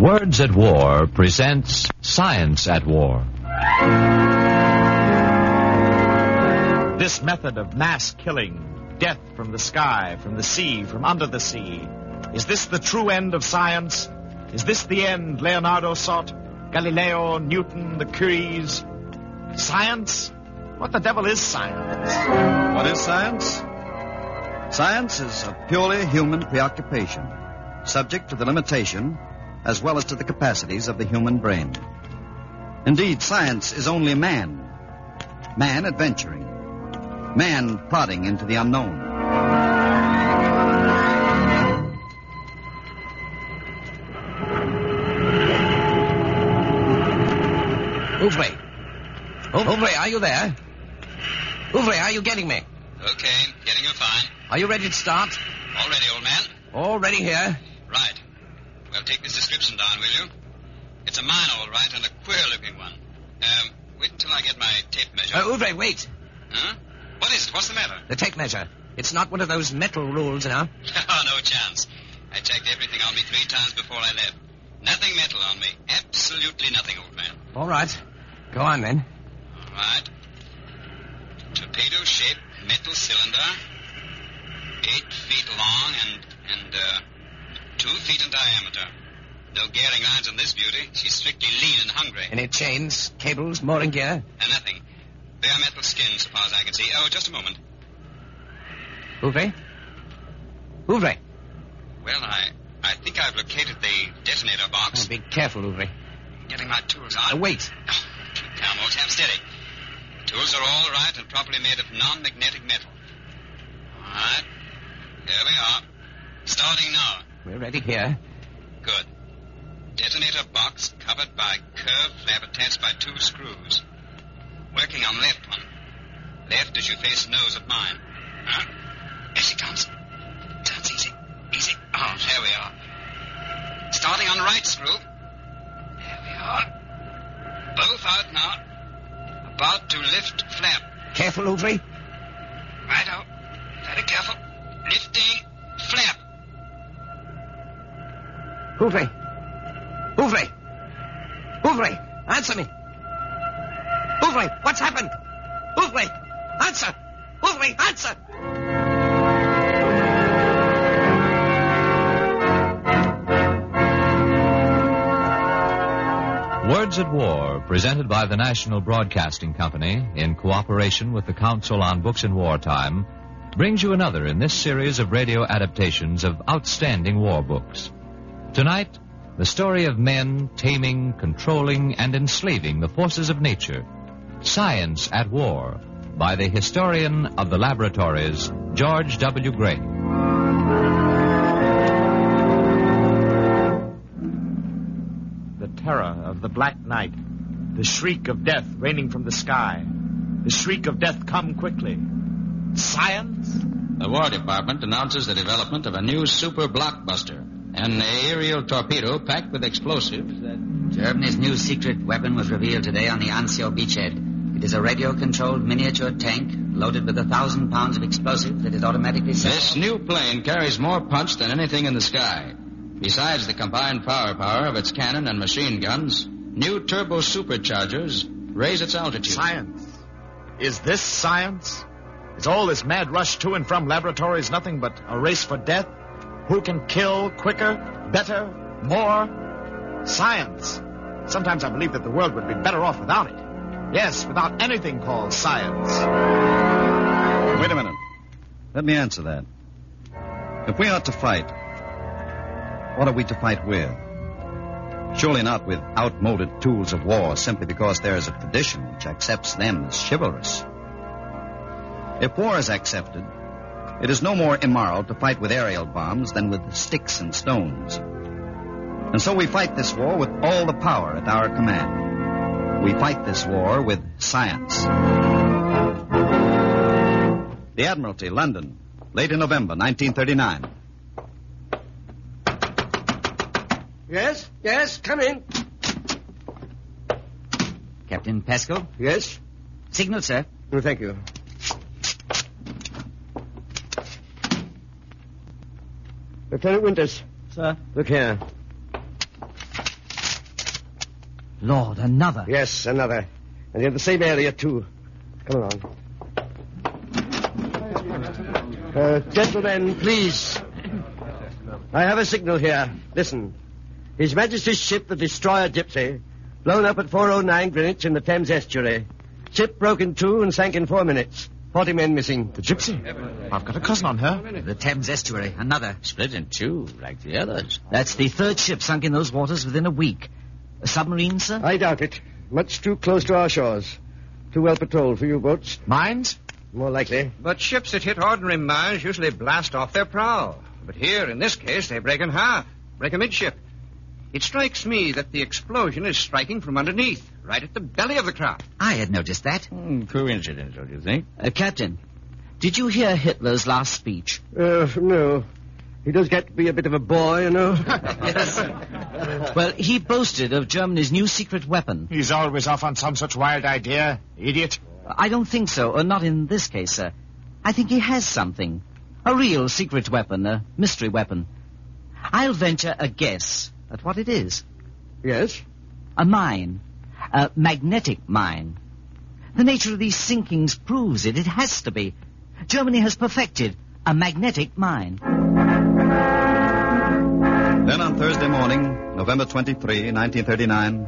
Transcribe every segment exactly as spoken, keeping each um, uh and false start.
Words at War presents Science at War. This method of mass killing, death from the sky, from the sea, from under the sea, is this the true end of science? Is this the end Leonardo sought? Galileo, Newton, the Curies? Science? What the devil is science? What is science? Science is a purely human preoccupation, subject to the limitation as well as to the capacities of the human brain. Indeed, science is only man. Man adventuring. Man prodding into the unknown. Ouvray. Ouvray, are you there? Ouvray, are you getting me? Okay, getting you fine. Are you ready to start? All ready, old man. All ready here. Right. Well, take this description down, will you? It's a mine, all right, and a queer-looking one. Um, wait until I get my tape measure. Uh, Ouvray, wait. Huh? What is it? What's the matter? The tape measure. It's not one of those metal rules, you know. Oh, no chance. I checked everything on me three times before I left. Nothing metal on me. Absolutely nothing, old man. All right. Go on, then. All right. Torpedo-shaped metal cylinder. Eight feet long and, and, uh, two feet in diameter. No gearing lines on this beauty. She's strictly lean and hungry. Any chains, cables, mooring gear? And nothing. Bare metal skin, so far as I can see. Oh, just a moment. Ouvray? Ouvray? Well, I, I think I've located the detonator box. Oh, be careful, Ouvray. Getting my tools on. Uh, wait. Oh, calm, old chap, steady. The tools are all right and properly made of non-magnetic metal. All right. Here we are. Starting now. We're ready here. Good. Detonator box covered by curved flap attached by two screws. Working on left one. Left as you face the nose of mine. Huh? Here she comes. Turns easy. Easy. Oh, there we are. Starting on right screw. There we are. Both out now. About to lift flap. Careful, Ouvray. Right out. Very careful. Lifting flap. Ouvray. Ouvray. Ouvray, answer me. Ouvray, what's happened? Ouvray, answer. Ouvray, answer. Words at War, presented by the National Broadcasting Company in cooperation with the Council on Books in Wartime, brings you another in this series of radio adaptations of outstanding war books. Tonight, the story of men taming, controlling, and enslaving the forces of nature. Science at War, by the historian of the laboratories, George W. Gray. The terror of the black night. The shriek of death raining from the sky. The shriek of death come quickly. Science? The War Department announces the development of a new super blockbuster. An aerial torpedo packed with explosives that... Germany's new secret weapon was revealed today on the Anzio beachhead. It is a radio-controlled miniature tank loaded with a thousand pounds of explosive that is automatically set... This new plane carries more punch than anything in the sky. Besides the combined firepower of its cannon and machine guns, new turbo superchargers raise its altitude. Science. Is this science? Is all this mad rush to and from laboratories nothing but a race for death? Who can kill quicker, better, more? Science. Sometimes I believe that the world would be better off without it. Yes, without anything called science. Wait a minute. Let me answer that. If we ought to fight, what are we to fight with? Surely not with outmoded tools of war simply because there is a tradition which accepts them as chivalrous. If war is accepted, it is no more immoral to fight with aerial bombs than with sticks and stones. And so we fight this war with all the power at our command. We fight this war with science. The Admiralty, London, late in November, nineteen thirty-nine. Yes, yes, come in. Captain Pascal? Yes? Signal, sir. Oh, thank you. Lieutenant Winters. Sir? Look here. Lord, another. Yes, another. And in the same area, too. Come along. Uh, gentlemen, please. I have a signal here. Listen. His Majesty's ship, the Destroyer Gypsy, blown up at four oh nine Greenwich in the Thames estuary. Ship broke in two and sank in four minutes. Forty men missing. The Gypsy? I've got a cousin on her. The Thames estuary, another. Split in two, like the others. That's the third ship sunk in those waters within a week. A submarine, sir? I doubt it. Much too close to our shores. Too well patrolled for U-boats. Mines? More likely. But ships that hit ordinary mines usually blast off their prow. But here, in this case, they break in half, break amidship. It strikes me that the explosion is striking from underneath, right at the belly of the craft. I had noticed that. Mm, coincidence, don't you think? Uh, Captain, did you hear Hitler's last speech? Uh, no. He does get to be a bit of a boy, you know. Yes. Well, he boasted of Germany's new secret weapon. He's always off on some such wild idea. Idiot. I don't think so, or not in this case, sir. I think he has something. A real secret weapon, a mystery weapon. I'll venture a guess at what it is. Yes? A mine. A magnetic mine. The nature of these sinkings proves it. It has to be. Germany has perfected a magnetic mine. Then on Thursday morning, November twenty-third, nineteen thirty-nine...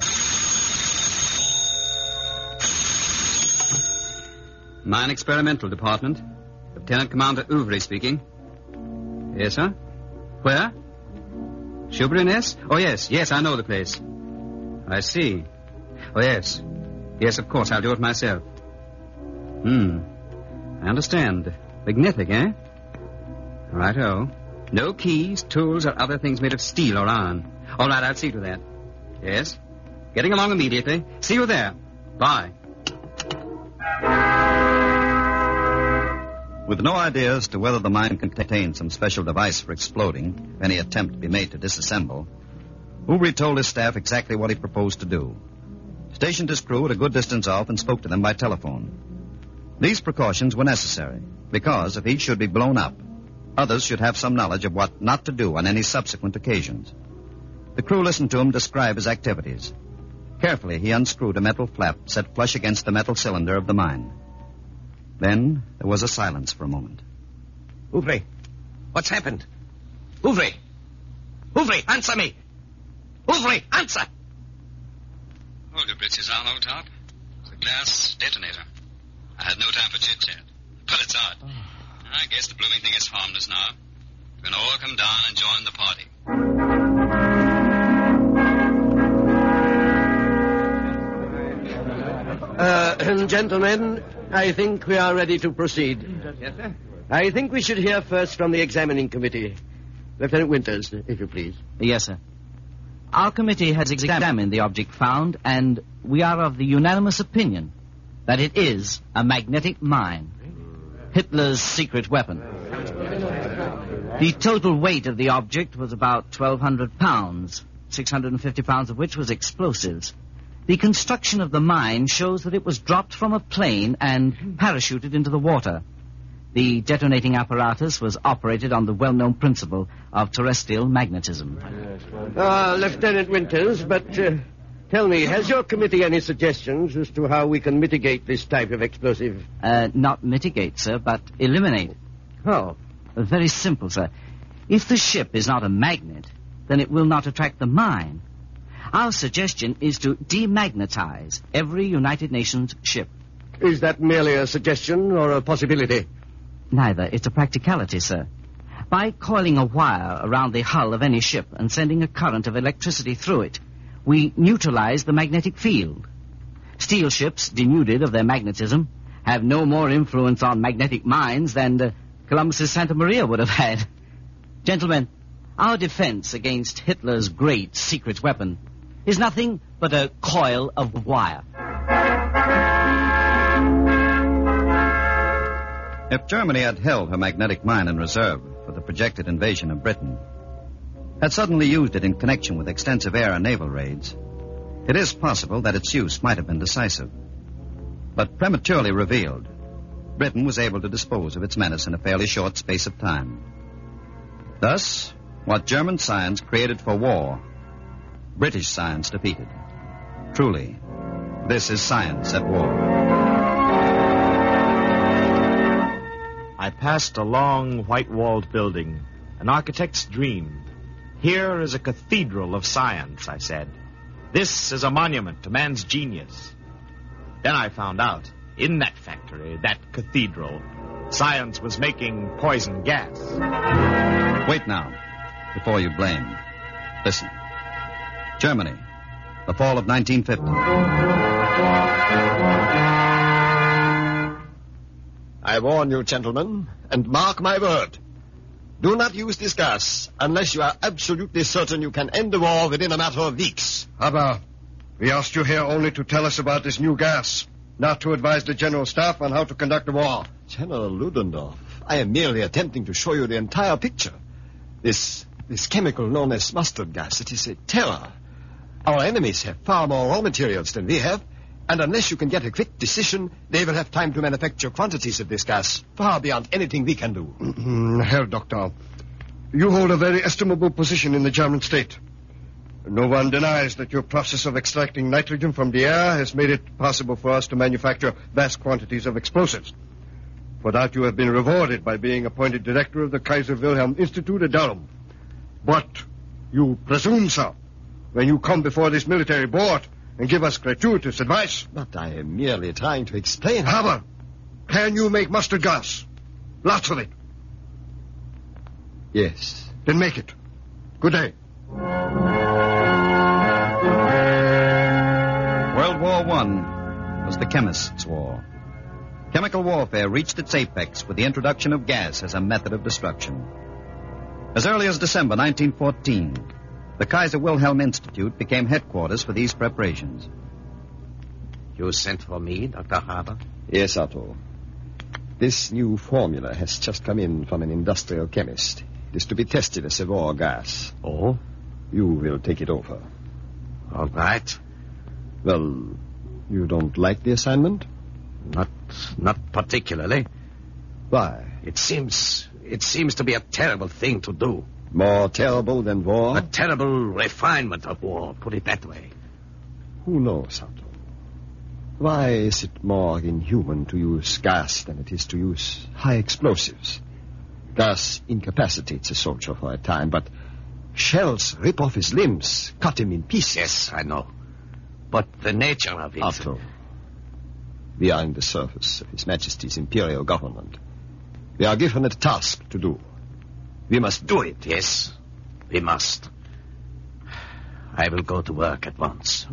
Mine Experimental Department. Lieutenant Commander Ouvry speaking. Yes, sir? Where? Choubriness? Oh, yes. Yes, I know the place. I see. Oh, yes. Yes, of course, I'll do it myself. Hmm. I understand. Magnetic, eh? Righto. No keys, tools, or other things made of steel or iron. All right, I'll see to that. Yes? Getting along immediately. See you there. Bye. With no idea as to whether the mine contained some special device for exploding, if any attempt be made to disassemble, Ouvry told his staff exactly what he proposed to do. Stationed his crew at a good distance off and spoke to them by telephone. These precautions were necessary, because if each should be blown up, others should have some knowledge of what not to do on any subsequent occasions. The crew listened to him describe his activities. Carefully, he unscrewed a metal flap set flush against the metal cylinder of the mine. Then there was a silence for a moment. Ouvry, what's happened? Ouvry! Ouvry, answer me! Ouvry, answer! Hold your britches on, old top. It's a glass detonator. I had no time for chit-chat. But it's odd. Oh. I guess the blooming thing is harmless now. We can all come down and join the party. Uh, gentlemen, I think we are ready to proceed. Yes, sir. I think we should hear first from the examining committee. Lieutenant Winters, if you please. Yes, sir. Our committee has examined the object found, and we are of the unanimous opinion that it is a magnetic mine. Hitler's secret weapon. The total weight of the object was about twelve hundred pounds, six hundred fifty pounds of which was explosives. The construction of the mine shows that it was dropped from a plane and parachuted into the water. The detonating apparatus was operated on the well-known principle of terrestrial magnetism. Uh, Lieutenant Winters, but uh, tell me, has your committee any suggestions as to how we can mitigate this type of explosive? Uh, not mitigate, sir, but eliminate. How? Uh, very simple, sir. If the ship is not a magnet, then it will not attract the mine. Our suggestion is to demagnetize every United Nations ship. Is that merely a suggestion or a possibility? Neither. It's a practicality, sir. By coiling a wire around the hull of any ship and sending a current of electricity through it, we neutralize the magnetic field. Steel ships, denuded of their magnetism, have no more influence on magnetic mines than uh, Columbus's Santa Maria would have had. Gentlemen, our defense against Hitler's great secret weapon is nothing but a coil of wire. If Germany had held her magnetic mine in reserve for the projected invasion of Britain, had suddenly used it in connection with extensive air and naval raids, it is possible that its use might have been decisive. But prematurely revealed, Britain was able to dispose of its menace in a fairly short space of time. Thus, what German science created for war, British science defeated. Truly, this is science at war. I passed a long, white-walled building, an architect's dream. Here is a cathedral of science, I said. This is a monument to man's genius. Then I found out, in that factory, that cathedral, science was making poison gas. Wait now, before you blame. Listen. Germany, the fall of nineteen fifty. I warn you, gentlemen, and mark my word. Do not use this gas unless you are absolutely certain you can end the war within a matter of weeks. Aber, we asked you here only to tell us about this new gas, not to advise the General Staff on how to conduct the war. General Ludendorff, I am merely attempting to show you the entire picture. This, this chemical known as mustard gas, it is a terror. Our enemies have far more raw materials than we have, and unless you can get a quick decision, they will have time to manufacture quantities of this gas, far beyond anything we can do. Herr Doctor, you hold a very estimable position in the German state. No one denies that your process of extracting nitrogen from the air has made it possible for us to manufacture vast quantities of explosives. For that you have been rewarded by being appointed director of the Kaiser Wilhelm Institute at Durham. But you presume, sir, when you come before this military board and give us gratuitous advice. But I am merely trying to explain. Haber, can you make mustard gas? Lots of it. Yes. Then make it. Good day. World War One was the chemists' war. Chemical warfare reached its apex with the introduction of gas as a method of destruction. As early as December nineteen fourteen, the Kaiser Wilhelm Institute became headquarters for these preparations. You sent for me, Doctor Haber? Yes, Otto. This new formula has just come in from an industrial chemist. It is to be tested as a war gas. Oh? You will take it over. All right. Well, you don't like the assignment? Not, not particularly. Why? It seems, it seems to be a terrible thing to do. More terrible than war? A terrible refinement of war, put it that way. Who knows, Otto? Why is it more inhuman to use gas than it is to use high explosives? Gas incapacitates a soldier for a time, but shells rip off his limbs, cut him in pieces. Yes, I know. But the nature of it... Otto, we are in the service of His Majesty's Imperial Government. We are given a task to do. We must do it. Yes, we must. I will go to work at once.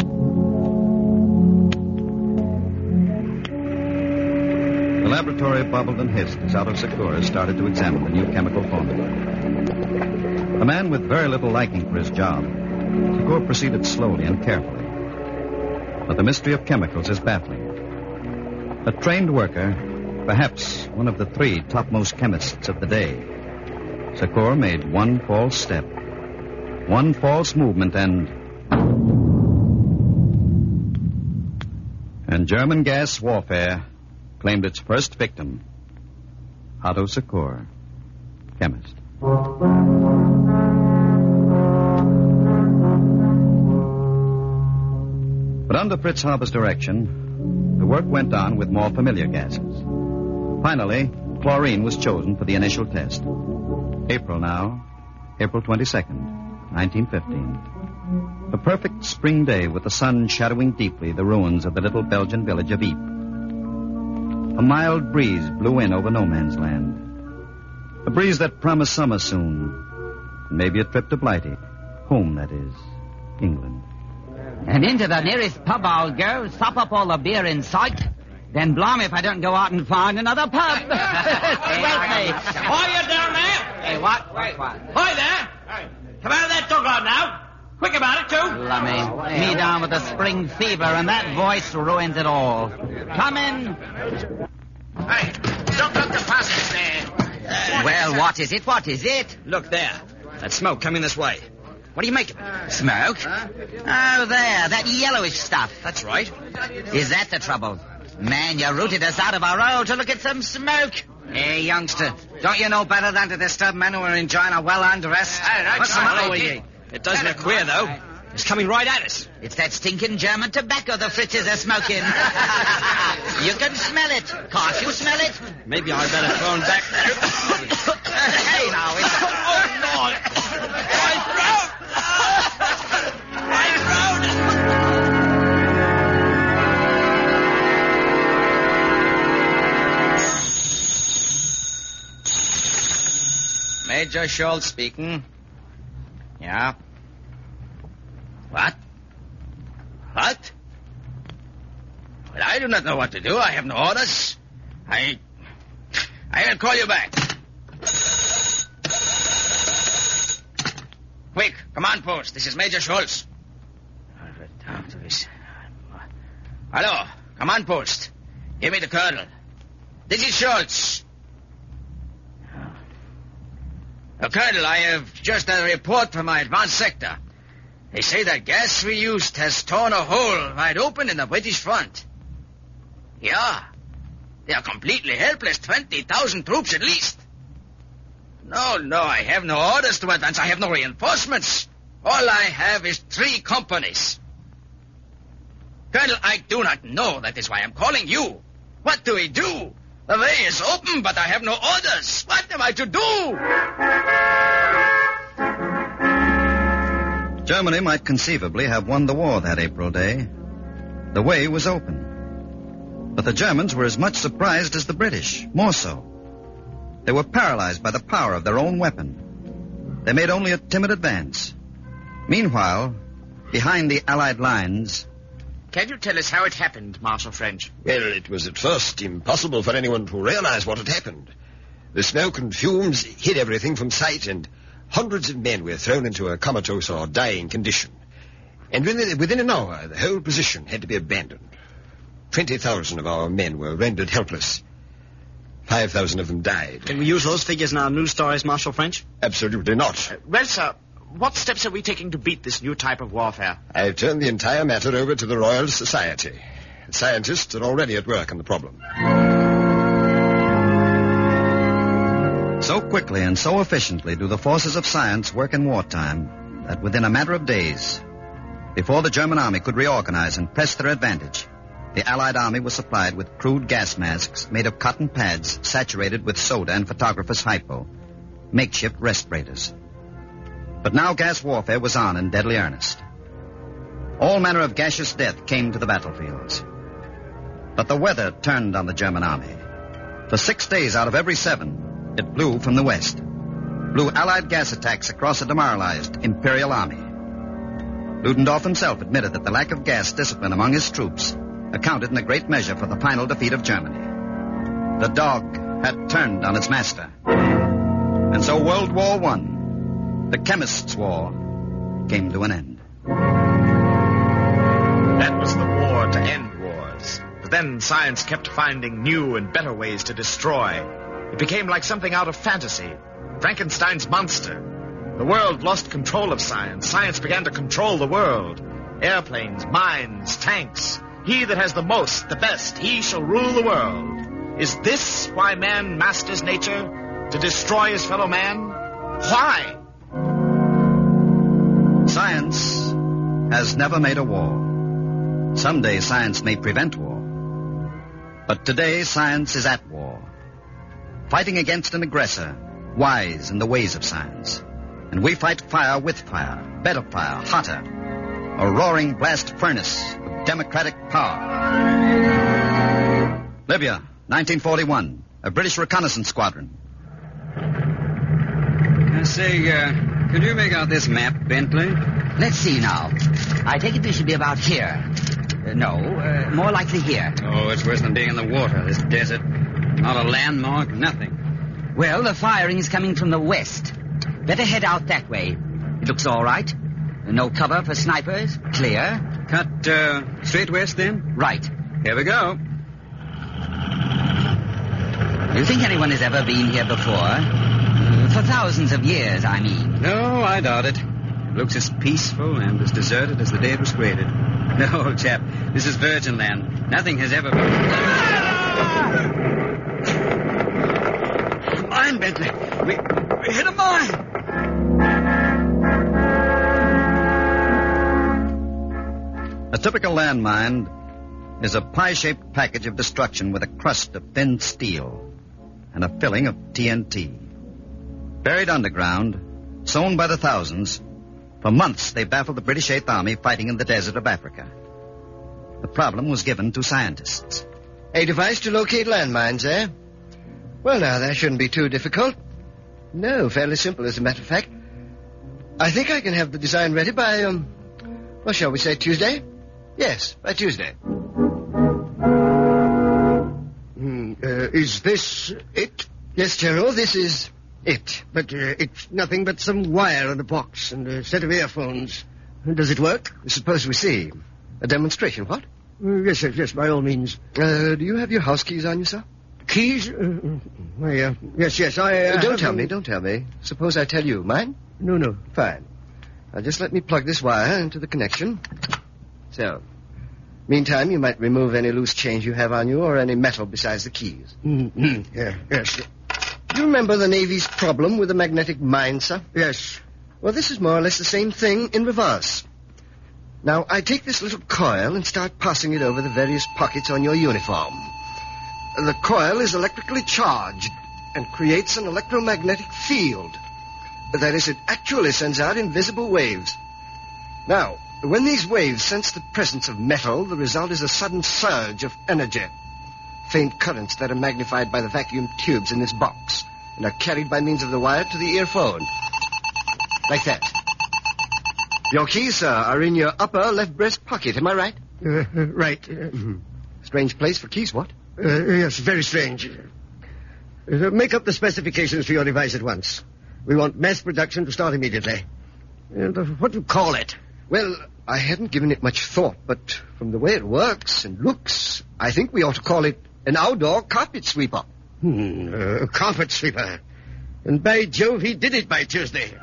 The laboratory bubbled and hissed as Otto Sikora started to examine the new chemical formula. A man with very little liking for his job, Sikora proceeded slowly and carefully. But the mystery of chemicals is baffling. A trained worker, perhaps one of the three topmost chemists of the day, Sikora made one false step, one false movement, and... And German gas warfare claimed its first victim, Otto Sikora, chemist. But under Fritz Haber's direction, the work went on with more familiar gases. Finally, chlorine was chosen for the initial test. April now, April twenty-second, nineteen fifteen. A perfect spring day with the sun shadowing deeply the ruins of the little Belgian village of Ypres. A mild breeze blew in over no man's land. A breeze that promised summer soon. Maybe a trip to Blighty. Home, that is. England. And into the nearest pub I'll go, sop up all the beer in sight. Then blimey if I don't go out and find another pub. Swelter. Are you down there? Hey, what? Wait, what? Hi there. Come out of that dugout now. Quick about it, too. Lummy. Me down with a spring fever, and that voice ruins it all. Come in. Hey, don't look the passage there. Uh, well, what is it? What is it? Look there. That smoke coming this way. What do you make of it? Smoke? Oh, there. That yellowish stuff. That's right. Is that the trouble? Man, you rooted us out of our road to look at some smoke. Hey, youngster, don't you know better than to disturb men who are enjoying a well-earned rest? Hey, right, What's the right, matter right, with you? It does look queer, though. It's coming right at us. It's that stinking German tobacco the Fritzes are smoking. You can smell it. Can't you smell it? Maybe I better phone back. Hey, now, it's... Oh, Lord. I drowned. I drowned. Major Schultz speaking. Yeah. What? What? Well, I do not know what to do. I have no orders. I... I will call you back. Quick, command post. This is Major Schultz. Hello, command post. Give me the colonel. This is Schultz. Uh, Colonel, I have just a report from my advanced sector. They say that gas we used has torn a hole wide open in the British front. Yeah. They are completely helpless. twenty thousand troops at least. No, no, I have no orders to advance. I have no reinforcements. All I have is three companies. Colonel, I do not know. That is why I'm calling you. What do we do? The way is open, but I have no orders. What am I to do? Germany might conceivably have won the war that April day. The way was open. But the Germans were as much surprised as the British, more so. They were paralyzed by the power of their own weapon. They made only a timid advance. Meanwhile, behind the Allied lines... Can you tell us how it happened, Marshal French? Well, it was at first impossible for anyone to realize what had happened. The smoke and fumes hid everything from sight, and hundreds of men were thrown into a comatose or dying condition. And within, within an hour, the whole position had to be abandoned. Twenty thousand of our men were rendered helpless. Five thousand of them died. Can we use those figures in our news stories, Marshal French? Absolutely not. Uh, well, sir, what steps are we taking to beat this new type of warfare? I've turned the entire matter over to the Royal Society. Scientists are already at work on the problem. So quickly and so efficiently do the forces of science work in wartime that within a matter of days, before the German army could reorganize and press their advantage, the Allied army was supplied with crude gas masks made of cotton pads saturated with soda and photographer's hypo, makeshift respirators. But now gas warfare was on in deadly earnest. All manner of gaseous death came to the battlefields. But the weather turned on the German army. For six days out of every seven, it blew from the west. Blew Allied gas attacks across a demoralized Imperial army. Ludendorff himself admitted that the lack of gas discipline among his troops accounted in a great measure for the final defeat of Germany. The dog had turned on its master. And so World War One, the chemists' war, came to an end. That was the war to end wars. But then science kept finding new and better ways to destroy. It became like something out of fantasy. Frankenstein's monster. The world lost control of science. Science began to control the world. Airplanes, mines, tanks. He that has the most, the best, he shall rule the world. Is this why man masters nature? To destroy his fellow man? Why? Science has never made a war. Someday science may prevent war. But today science is at war. Fighting against an aggressor, wise in the ways of science. And we fight fire with fire, better fire, hotter. A roaring blast furnace of democratic power. Libya, nineteen forty-one. A British reconnaissance squadron. I say, uh, could you make out this map, Bentley? Let's see now. I take it we should be about here. Uh, no, uh, more likely here. Oh, it's worse than being in the water, this desert. Not a landmark, nothing. Well, the firing is coming from the west. Better head out that way. It looks all right. No cover for snipers. Clear. Cut uh, straight west, then? Right. Here we go. Do you think anyone has ever been here before? Uh, for thousands of years, I mean. No, I doubt it. It looks as peaceful and as deserted as the day it was created. No, old chap, this is virgin land. Nothing has ever been... Mine, Bentley. We, we hit a mine. A typical landmine is a pie-shaped package of destruction with a crust of thin steel and a filling of T N T. Buried underground, sown by the thousands, for months they baffled the British Eighth Army fighting in the desert of Africa. The problem was given to scientists. A device to locate landmines, eh? Well, now, that shouldn't be too difficult. No, fairly simple, as a matter of fact. I think I can have the design ready by, um, well, shall we say Tuesday? Yes, by Tuesday. Hmm, uh, is this it? Yes, General, this is it. But uh, it's nothing but some wire and a box and a set of earphones. Does it work? Suppose we see. A demonstration, what? Uh, yes, yes, yes, by all means. Uh, do you have your house keys on you, sir? Keys? Uh, why, uh, yes, yes, I... Uh, uh, don't tell them... me, don't tell me. Suppose I tell you. Mine? No, no. Fine. Now, just let me plug this wire into the connection. So. Meantime, you might remove any loose change you have on you or any metal besides the keys. Mm-hmm. Yeah, yes. Do you remember the Navy's problem with the magnetic mine, sir? Yes. Well, this is more or less the same thing in reverse. Now, I take this little coil and start passing it over the various pockets on your uniform. The coil is electrically charged and creates an electromagnetic field. That is, it actually sends out invisible waves. Now, when these waves sense the presence of metal, the result is a sudden surge of energy. Faint currents that are magnified by the vacuum tubes in this box and are carried by means of the wire to the earphone. Like that. Your keys, sir, are in your upper left breast pocket, am I right? Uh, uh, right. Uh, mm-hmm. Strange place for keys, what? Uh, yes, very strange. Uh, make up the specifications for your device at once. We want mass production to start immediately. And uh, what do you call it? Well, I hadn't given it much thought, but from the way it works and looks, I think we ought to call it an outdoor carpet sweeper. Hmm, uh, a carpet sweeper. And by Jove, he did it by Tuesday.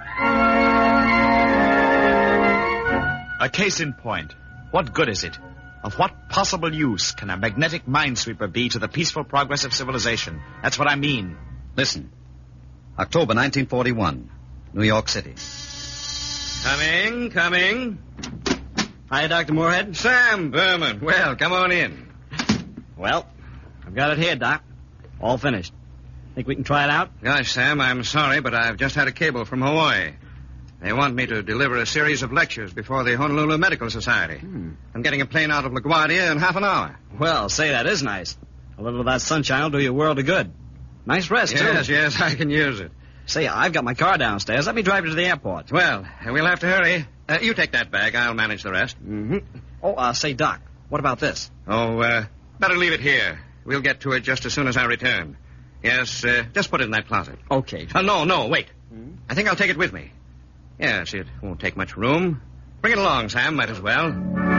A case in point. What good is it? Of what possible use can a magnetic minesweeper be to the peaceful progress of civilization? That's what I mean. Listen. October nineteen forty-one, New York City. Coming, coming. Hi, Doctor Moorhead. Sam Berman. Well, come on in. Well, I've got it here, Doc. All finished. Think we can try it out? Gosh, Sam, I'm sorry, but I've just had a cable from Hawaii. They want me to deliver a series of lectures before the Honolulu Medical Society. Hmm. I'm getting a plane out of LaGuardia in half an hour. Well, say, that is nice. A little of that sunshine will do you a world of good. Nice rest, yes, too. Yes, yes, I can use it. Say, I've got my car downstairs. Let me drive you to the airport. Well, we'll have to hurry. Uh, you take that bag. I'll manage the rest. Mm-hmm. Oh, uh, say, Doc, what about this? Oh, uh, better leave it here. We'll get to it just as soon as I return. Yes, uh, just put it in that closet. Okay. Uh, no, no, wait. Mm-hmm. I think I'll take it with me. Yes, it won't take much room. Bring it along, Sam. Might as well.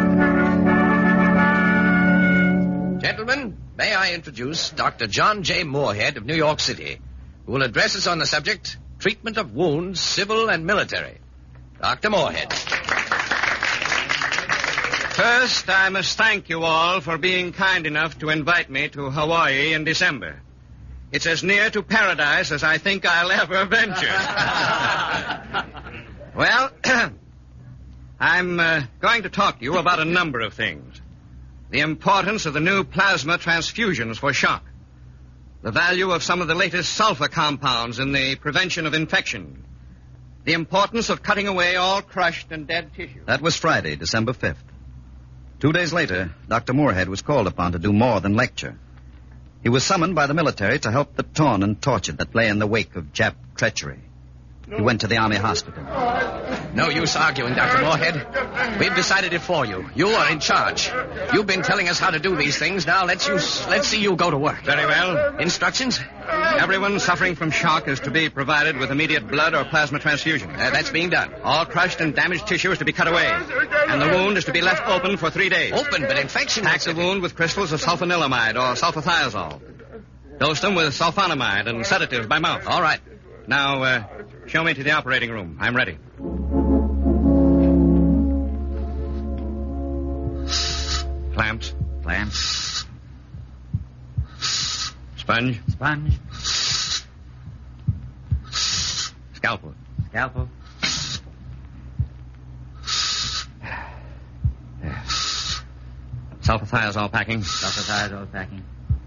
Gentlemen, may I introduce Doctor John J. Moorhead of New York City, who will address us on the subject, treatment of wounds, civil and military. Doctor Moorhead. First, I must thank you all for being kind enough to invite me to Hawaii in December. It's as near to paradise as I think I'll ever venture. Well, I'm uh, going to talk to you about a number of things. The importance of the new plasma transfusions for shock. The value of some of the latest sulfur compounds in the prevention of infection. The importance of cutting away all crushed and dead tissue. That was Friday, December fifth. Two days later, Doctor Moorhead was called upon to do more than lecture. He was summoned by the military to help the torn and tortured that lay in the wake of Jap treachery. He went to the Army hospital. No use arguing, Doctor Moorhead. We've decided it for you. You are in charge. You've been telling us how to do these things. Now let's you let's see you go to work. Very well. Instructions? Everyone suffering from shock is to be provided with immediate blood or plasma transfusion. Uh, that's being done. All crushed and damaged tissue is to be cut away. And the wound is to be left open for three days. Open, but infection... Pack the wound with crystals of sulfanilamide or sulfathiazole. Dose them with sulfonamide and sedatives by mouth. All right. Now, uh, show me to the operating room. I'm ready. Clamps. Clamps. Sponge. Sponge. Scalpel. Scalpel. Sulfathiazole packing. Sulfathiazole packing.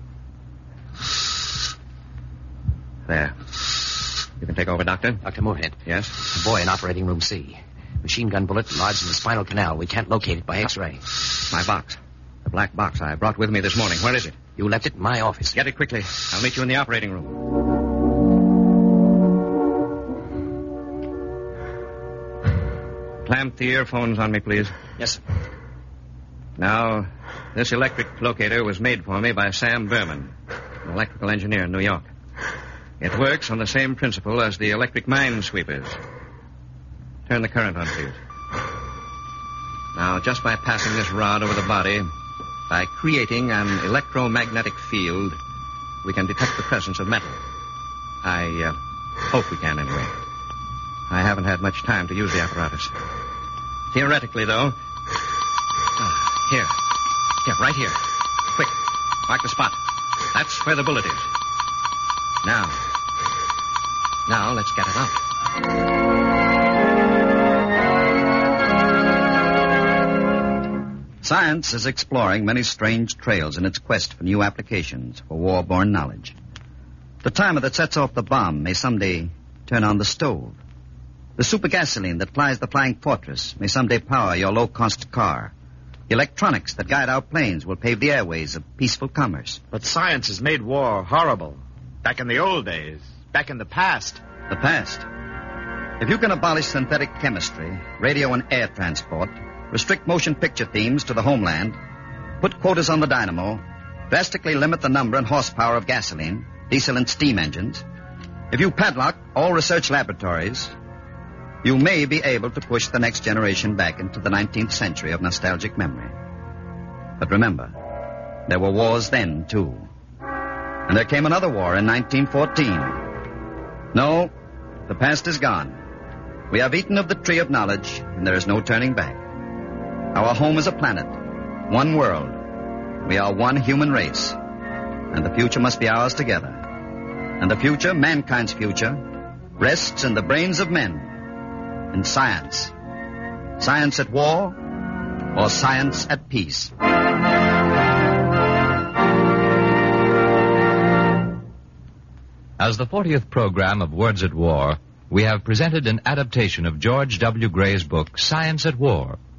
There. You can take over, Doctor. Doctor Moorhead. Yes? A boy in operating room C. Machine gun bullet lodged in the spinal canal. We can't locate it by X-ray. My box. The black box I brought with me this morning. Where is it? You left it in my office. Get it quickly. I'll meet you in the operating room. Clamp the earphones on me, please. Yes, sir. Now, this electric locator was made for me by Sam Berman, an electrical engineer in New York. It works on the same principle as the electric minesweepers. Turn the current on, please. Now, just by passing this rod over the body, by creating an electromagnetic field, we can detect the presence of metal. I uh, hope we can, anyway. I haven't had much time to use the apparatus. Theoretically, though... Ah, here. Here, right here. Quick. Mark the spot. That's where the bullet is. Now. Now, let's get it out. Science is exploring many strange trails in its quest for new applications for war-borne knowledge. The timer that sets off the bomb may someday turn on the stove. The super gasoline that plies the flying fortress may someday power your low-cost car. The electronics that guide our planes will pave the airways of peaceful commerce. But science has made war horrible. Back in the old days. Back in the past. The past. If you can abolish synthetic chemistry, radio and air transport, restrict motion picture themes to the homeland, put quotas on the dynamo, drastically limit the number and horsepower of gasoline, diesel and steam engines, if you padlock all research laboratories, you may be able to push the next generation back into the nineteenth century of nostalgic memory. But remember, there were wars then, too. And there came another war in nineteen fourteen. No, the past is gone. We have eaten of the tree of knowledge, and there is no turning back. Our home is a planet, one world. We are one human race, and the future must be ours together. And the future, mankind's future, rests in the brains of men. In science. Science at war or science at peace. As the fortieth program of Words at War, we have presented an adaptation of George W. Gray's book, Science at War.